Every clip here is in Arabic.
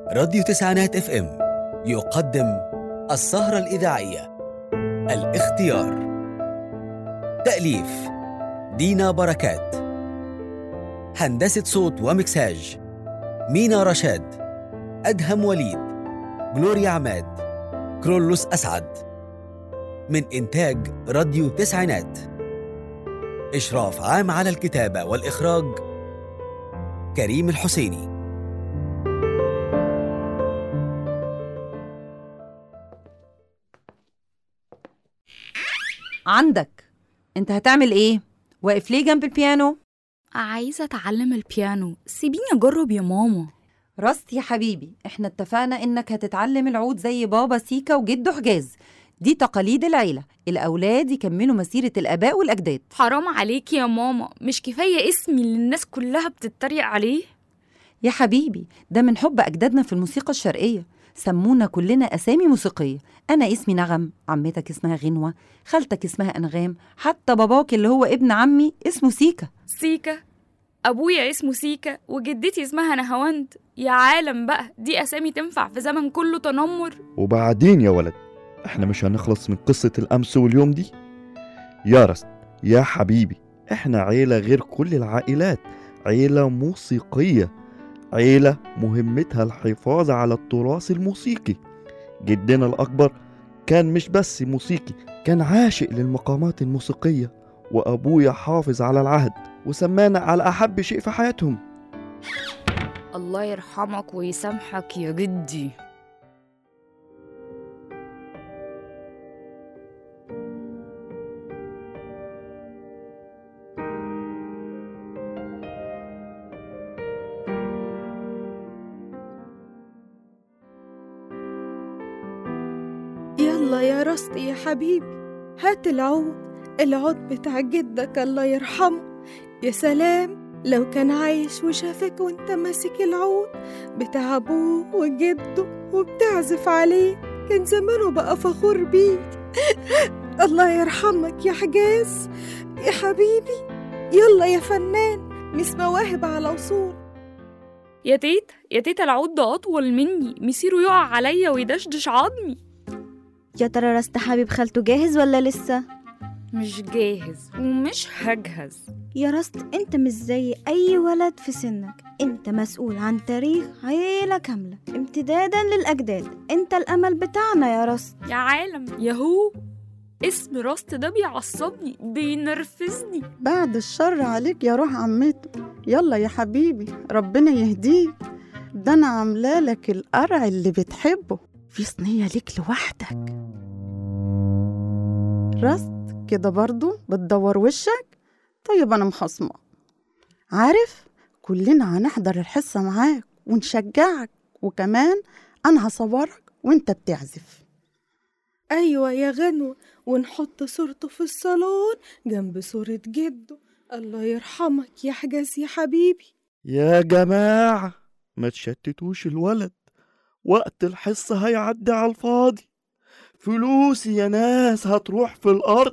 راديو تسعينات اف ام يقدم السهرة الإذاعية الاختيار. تأليف دينا بركات، هندسة صوت ومكساج مينا رشاد، أدهم وليد، جلوريا عماد، كرولوس أسعد. من إنتاج راديو تسعينات. إشراف عام على الكتابة والإخراج كريم الحسيني. عندك انت هتعمل ايه؟ واقف ليه جنب البيانو؟ عايزة أتعلم البيانو، سيبيني أجرب يا ماما. رست يا حبيبي، احنا اتفقنا انك هتتعلم العود زي بابا سيكا وجده حجاز. دي تقاليد العيلة، الأولاد يكملوا مسيرة الآباء والأجداد. حرام عليكي يا ماما، مش كفاية اسمي اللي الناس كلها بتتريق عليه؟ يا حبيبي، ده من حب أجدادنا في الموسيقى الشرقية، سمونا كلنا أسامي موسيقية. أنا اسمي نغم، عمتك اسمها غنوة، خالتك اسمها أنغام، حتى باباك اللي هو ابن عمي اسمه سيكا. سيكا؟ أبويا اسمه سيكا وجدتي اسمها نهاوند. يا عالم بقى، دي أسامي تنفع في زمن كله تنمر؟ وبعدين يا ولد، احنا مش هنخلص من قصة الأمس واليوم دي؟ يا رست يا حبيبي، احنا عيلة غير كل العائلات، عيلة موسيقية، عيلة مهمتها الحفاظ على التراث الموسيقي. جدنا الأكبر كان مش بس موسيقي، كان عاشق للمقامات الموسيقية، وأبويا حافظ على العهد وسمانا على أحب شيء في حياتهم. الله يرحمك ويسامحك يا جدي. يلا يا رستي يا حبيبي، هات العود بتاع جدك الله يرحمه. يا سلام لو كان عايش وشافك وانت ماسك العود بتاع ابوه وجده وبتعزف عليه، كان زمانه بقى فخور بيك. الله يرحمك يا حجاز يا حبيبي. يلا يا فنان، مس مواهب على وصول. يا تيتا العود ده أطول مني، مسيره يقع عليا ويدشدش عظمي. يا ترى رست حبيب خالته جاهز ولا لسه؟ مش جاهز ومش هجهز. يا رست، انت مش زي اي ولد في سنك، انت مسؤول عن تاريخ عيلة كاملة امتدادا للأجداد، انت الأمل بتاعنا يا رست. يا عالم يهو، اسم رست ده بيعصبني بينرفزني. بعد الشر عليك يا روح عمته. يلا يا حبيبي، ربنا يهديك. ده انا عاملالك القرع اللي بتحبه، في صينية ليك لوحدك. رست كده برضو بتدور وشك؟ طيب أنا مخصمة، عارف كلنا هنحضر الحصة معاك ونشجعك، وكمان أنا هصورك وانت بتعزف. أيوة يا غنوة، ونحط صورته في الصالون جنب صورة جده الله يرحمك يا حجاز يا حبيبي. يا جماعة ما تشتتوش الولد، وقت الحصة هيعدي على الفاضي، فلوسي يا ناس هتروح في الأرض.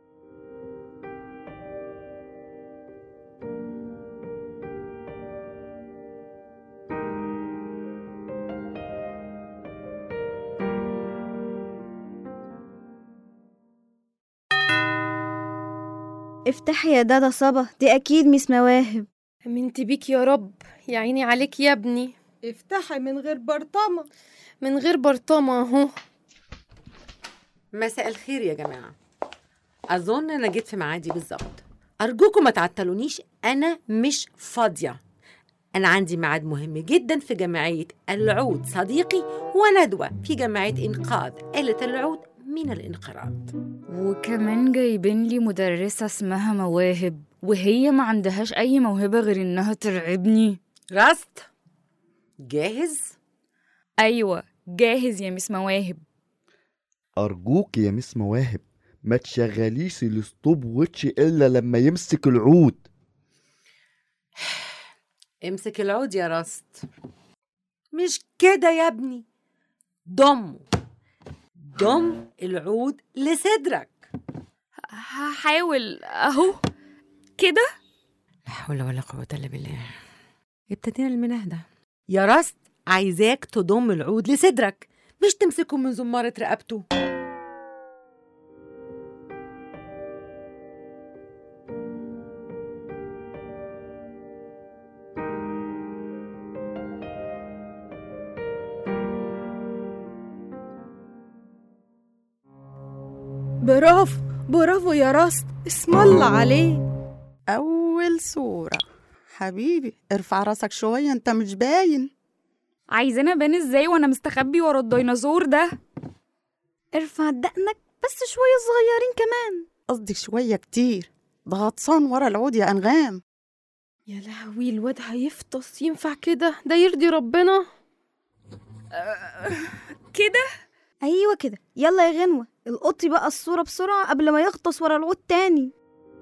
افتحي يا دادا صبا، دي أكيد مس مواهب. امنت بيك يا رب، يا عيني عليك يا ابني. افتحي من غير برطمة. من غير برطمة اهو. مساء الخير يا جماعة، أظن أنا جيت في معادي بالظبط. أرجوكم ما تعطلونيش، أنا مش فاضية. أنا عندي ميعاد مهم جدا في جمعية العود صديقي، وندوة في جمعية إنقاذ آلة العود من الانقراض. وكمان جايبين لي مدرسة اسمها مواهب، وهي ما عندهاش أي موهبة غير إنها ترعبني. راست جاهز؟ أيوة جاهز يا مس مواهب. أرجوك يا مس مواهب ما تشغليش الستوب ووتش إلا لما يمسك العود. امسك العود يا راست. مش كده يا ابني، ضم العود لصدرك. هحاول أهو كده. لا حول ولا قوة إلا بالله. ابتدينا المنهدة يا راست. عايزاك تضم العود لصدرك، مش تمسكه من زمارة رقبته. برافو برافو يا راست، اسم الله عليك. أول صورة. حبيبي ارفع راسك شوية، انت مش باين. عايزانا ابان ازاي وانا مستخبي ورا الديناصور ده؟ ارفع دقنك بس شوية صغيرين كمان. قصدي شوية كتير، ده غطسان ورا العود يا أنغام. يا لهوي الواد هيفطس، ينفع كده؟ ده يرضي ربنا؟ كده؟ أيوة كده، يلا يا غنوة القطي بقى الصورة بسرعة قبل ما يغطس ورا العود تاني.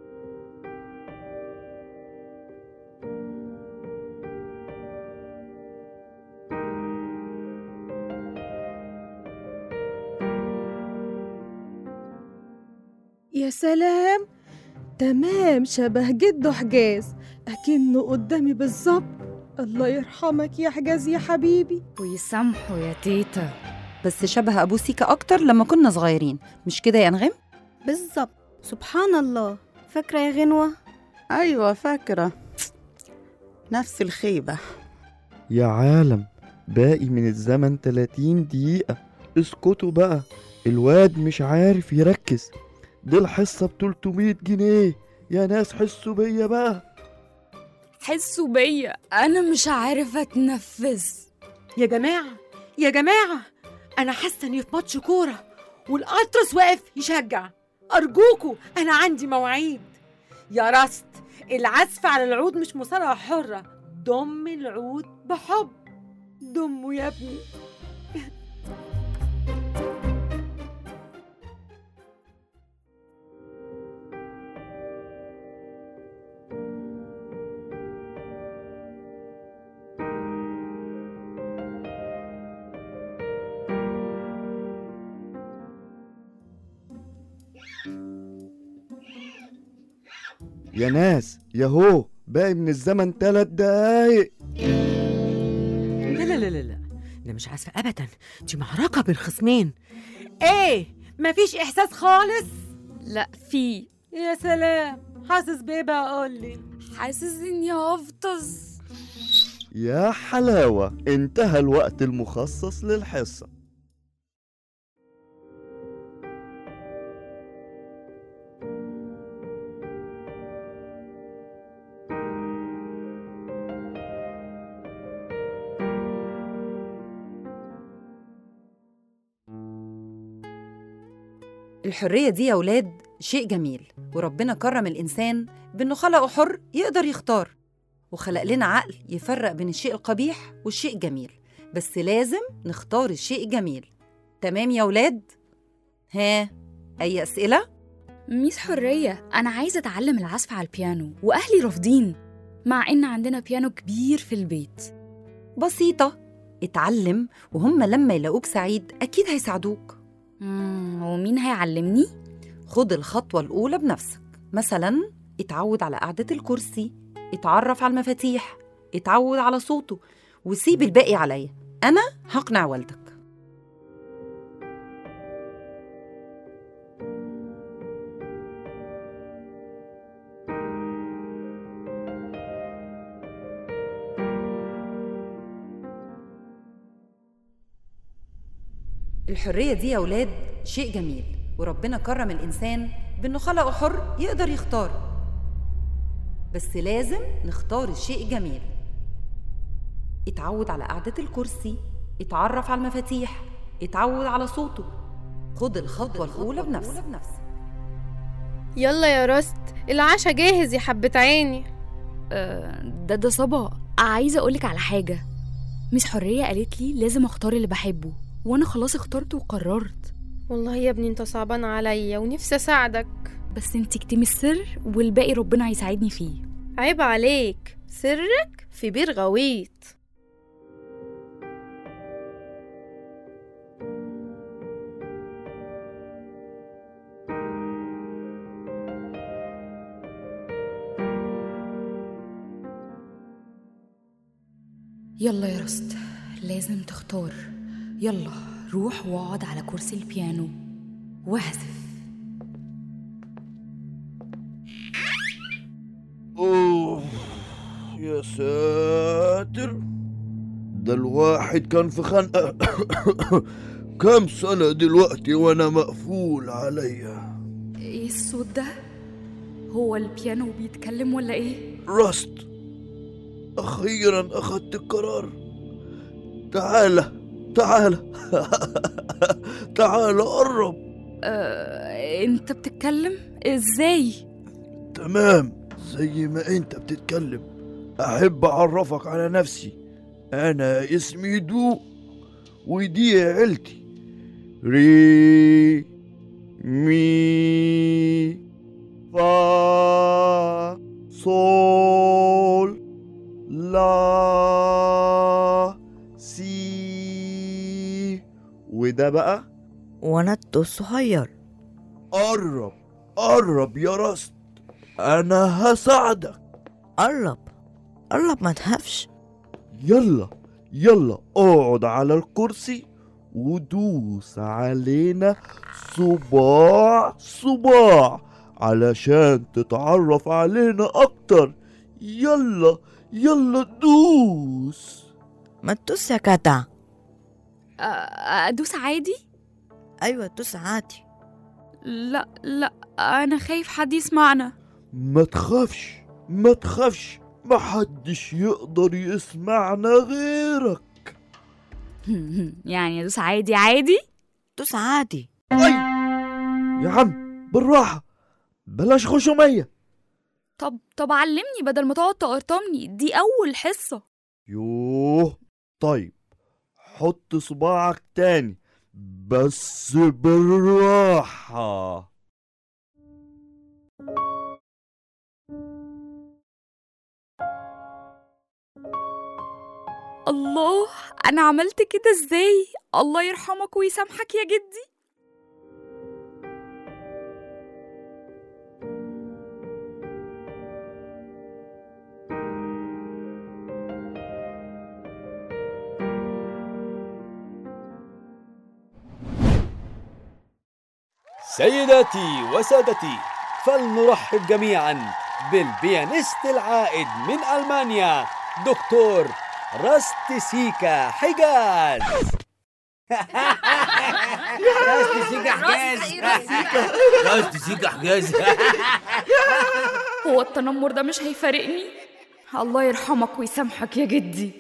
يا سلام، تمام شبه جده حجاز، أكنه قدامي بالظبط. الله يرحمك يا حجاز يا حبيبي. ويسامحوا يا تيتا. بس شبه أبو سيكا أكتر لما كنا صغيرين، مش كده يا أنغام؟ بالظبط، سبحان الله. فاكرة يا غنوة؟ أيوة فاكرة، نفس الخيبة. يا عالم، باقي من الزمن 30 دقيقة. اسكتوا بقى، الواد مش عارف يركز. دي الحصة ب300 جنيه، يا ناس حسوا بيا بقى. حسوا بيا، انا مش عارفه اتنفس. يا جماعة يا جماعة، أنا حاسة إني في ماتش كورة والألتراس واقف يشجع. أرجوكوا، أنا عندي مواعيد. يا راست، العزف على العود مش مصارعة حرة. ضم العود بحب، ضمه يا ابني. يا ناس ياهو، باقي من الزمن 3 دقايق. لا لا لا لا، ده مش عزف أبدا، دي معركة بين خصمين. إيه، مفيش إحساس خالص؟ لا في. يا سلام، حاسس بإيه بقى؟ قولي. حاسس اني هفطس. يا حلاوة، انتهى الوقت المخصص للحصة. الحرية دي يا ولاد شيء جميل، وربنا كرم الإنسان بأنه خلقه حر يقدر يختار، وخلق لنا عقل يفرق بين الشيء القبيح والشيء الجميل، بس لازم نختار الشيء الجميل. تمام يا ولاد؟ ها، أي أسئلة؟ ميس حرية، أنا عايزة أتعلم العزف على البيانو وأهلي رافضين، مع إن عندنا بيانو كبير في البيت. بسيطة، اتعلم وهم لما يلاقوك سعيد أكيد هيساعدوك. ومين هيعلمني؟ خد الخطوة الأولى بنفسك، مثلا اتعود على قعدة الكرسي، اتعرف على المفاتيح، اتعود على صوته، وسيب الباقي عليا، أنا هقنع والدك. الحرية دي يا ولاد شيء جميل، وربنا كرم الإنسان بأنه خلقه حر يقدر يختار، بس لازم نختار الشيء الجميل. اتعود على قعدة الكرسي، اتعرف على المفاتيح، اتعود على صوته، خد الخطوة الأولى بنفسك. يلا يا راست، العشاء جاهز يا حبة عيني. ده صبا، عايزة أقولك على حاجة. ميس حرية قالت لي لازم أختار اللي بحبه، وأنا خلاص اخترت وقررت. والله يا ابني انت صعبان عليا ونفسي اساعدك، بس انت اكتمي السر والباقي ربنا هيساعدني فيه. عيب عليك، سرك في بير غويط. يلا يا رست، لازم تختار. يلا روح واقعد على كرسي البيانو واعزف. أوه يا ساتر، ده الواحد كان في خنقة كام سنة دلوقتي وأنا مقفول عليا. ايه الصوت ده؟ هو البيانو بيتكلم ولا ايه؟ راست، أخيرا أخدت القرار. تعالى تعالى قرب. انت بتتكلم ازاي؟ تمام زي ما انت بتتكلم. أحب أعرفك على نفسي، أنا اسمي دو ودي عيلتي. ري مي فا صول لا سي. وده بقى وانا الدو الصغير. قرب يا راست، أنا هساعدك. قرب ما تخافش. يلا اقعد على الكرسي ودوس علينا صباع علشان تتعرف علينا اكتر. يلا دوس. ما تدوس يا جدع. ادوس عادي؟ ايوه دوس عادي. لا انا خايف حد يسمعنا. ما تخافش محدش يقدر يسمعنا غيرك. يعني ادوس عادي؟ دوس عادي. أي يا عم بالراحة، بلاش خشومية. طب علمني بدل ما تقعد تقرطمني، دي أول حصة. يوه طيب، حط صباعك تاني بس بالراحة. الله، أنا عملت كده إزاي؟ الله يرحمك ويسامحك يا جدي. سيداتي وسادتي، فلنرحب جميعا بالبيانيست العائد من ألمانيا دكتور راست سيكا حجاز. راست سيكا حجاز. هو التنمر ده مش هيفارقني؟ الله يرحمك ويسامحك يا جدي.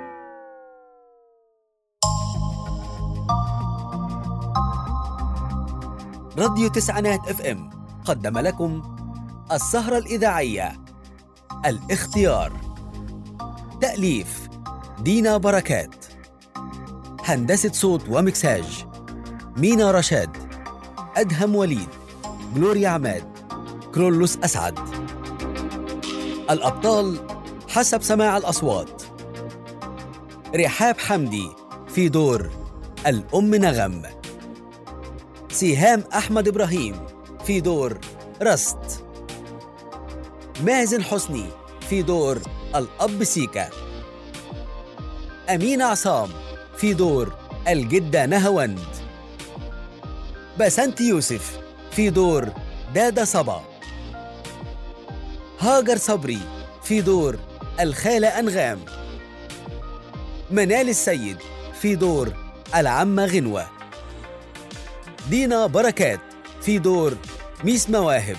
راديو تسعينات اف ام قدم لكم السهرة الإذاعية الاختيار. تأليف دينا بركات، هندسة صوت ومكساج مينا رشاد، أدهم وليد، جلوريا عماد، كرولوس أسعد. الأبطال حسب سماع الأصوات: رحاب حمدي في دور الأم نغم، سهام أحمد إبراهيم في دور راست، مازن حسني في دور الأب سيكا، أمين عصام في دور الجدة نهاوند، بسنت يوسف في دور دادا صبا، هاجر صبري في دور الخالة أنغام، منال السيد في دور العمة غنوة، دينا بركات في دور ميس مواهب،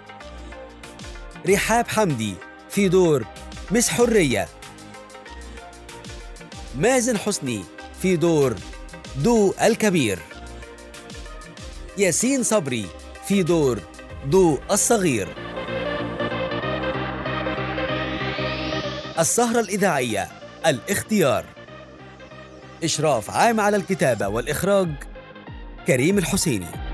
رحاب حمدي في دور مس حرية، مازن حسني في دور دو الكبير، ياسين صبري في دور دو الصغير. السهرة الإذاعية الاختيار، إشراف عام على الكتابة والإخراج كريم الحسيني.